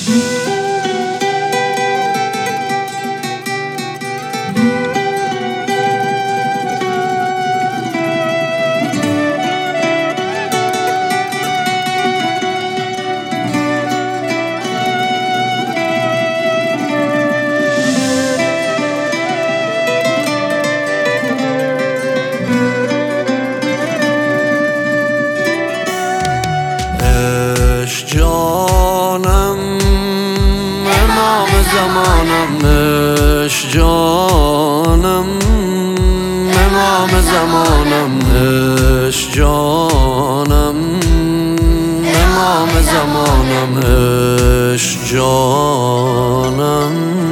جانم امام زمانم، عشق جانم امام زمانم، عشق جانم امام زمانم، عشق جانم.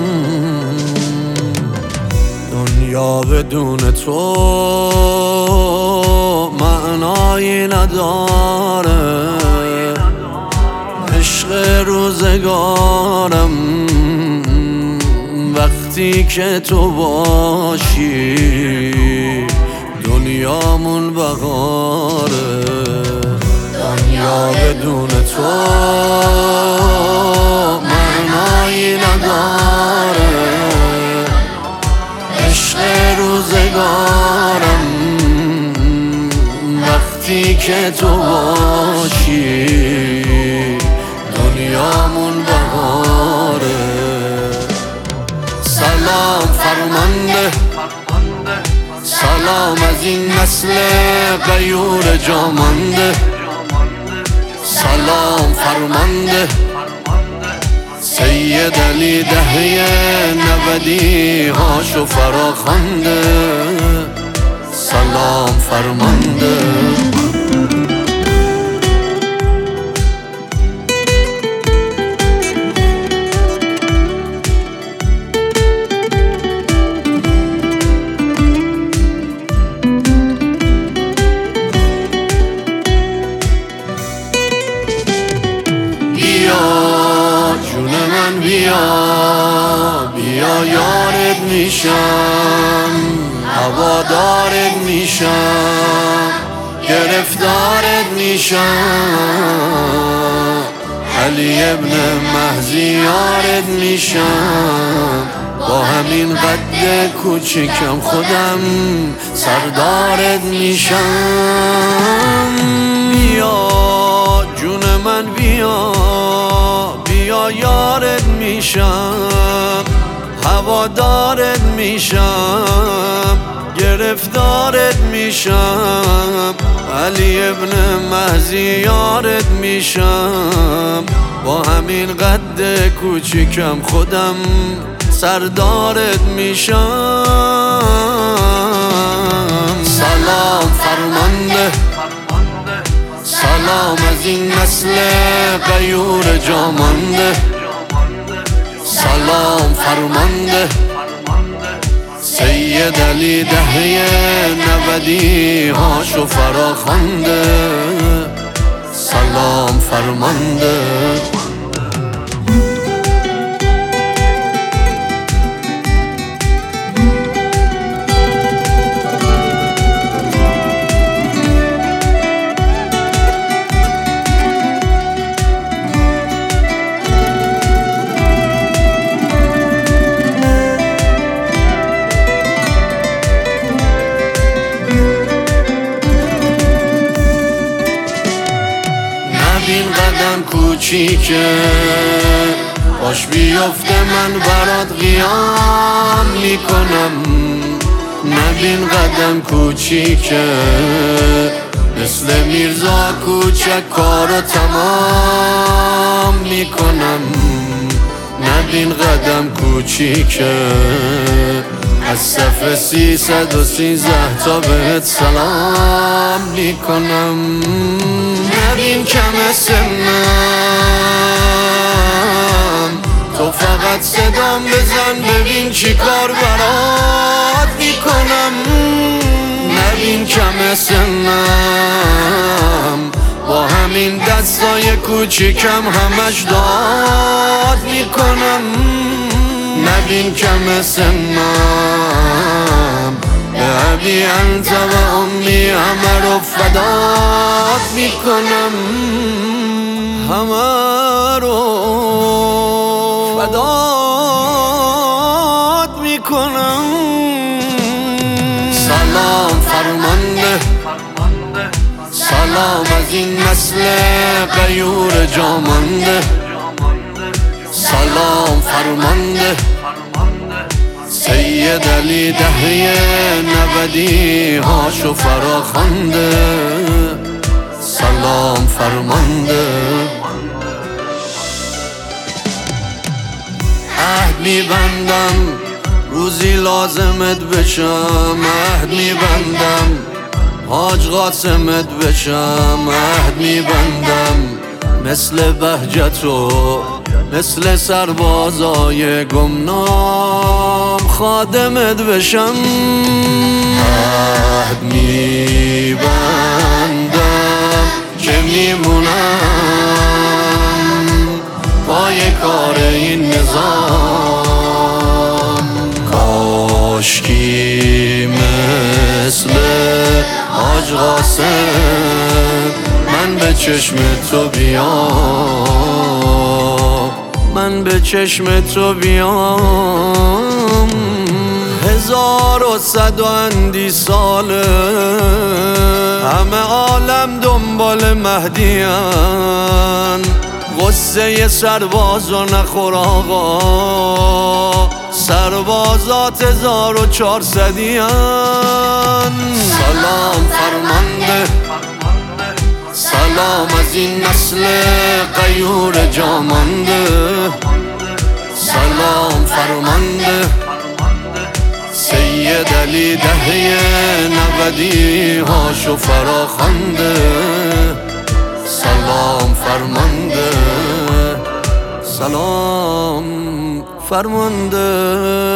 دنیا بدون تو معنایی نداره، عشق روزگارم وقتی که تو باشی دنیامون بهاره. دنیا بدون تو معنایی نداره، عشق روزگارم وقتی که تو باشی دنیامون بهاره. سلام فرمانده، سلام از این نسل غیور جامانده، سلام فرمانده سید علی دهه 90 هاشو فراخوانده، سلام فرمانده. بیا یارت میشم، هوادارت میشم، گرفتارت میشم، علی ابن مهدی یارت میشم، با همین قد کوچیکم خودم سردارت میشم. بیا جون من بیا، بیا یارت میشم، هوادارت میشم، گرفتارت میشم، علی ابن مهدی یارت میشم، با همین قد کوچیکم خودم سردارت میشم. سلام فرمانده، سلام از این نسل غیور جامانده، سلام فرمانده سید علی دهه 90 هاشو فراخوانده، سلام فرمانده. این قدم کوچیکه باش بیفته من برات قیام میکنم، نبین قدم کوچیکه مثل میرزا کوچک کارو تمام میکنم، نبین قدم کوچیکه از صف 313 تا بهت سلام میکنم. نبین کم سنم تو فقط صدام بزن ببین چی کار برات میکنم. نبین کم سنم با همین دستای کوچیکم همش داد میکنم. نبین کم سنم به ابی انت و امی همه رو فدات میکنم، همه رو فدات میکنم. سلام فرمانده، سلام از این نسل غیور جامانده. سلام فرمانده سید علی دهه 90 هاشو فراخوانده. سلام فرمانده. عهد میبندم روزی لازمت بشم، عهد میبندم حاج قاسمت بشم، عهد میبندم مثل بهجت و مثل سربازای گمنام خادمت بشم. عهد میبندم که میمونم پای کار این نظام. کاشکی مثل حاج قاسم من به چشم تو بیام، من به چشم تو بیام. 1100 ساله همه عالم دنبال مهدیان، غصه سربازو نخور آقا، سربازات 1400 سلام فرمانده، سلام از این نسل غیور جامانده. سلام فرمانده سید علی دهه 90 هاشو فراخوانده. سلام فرمانده، سلام فرمانده.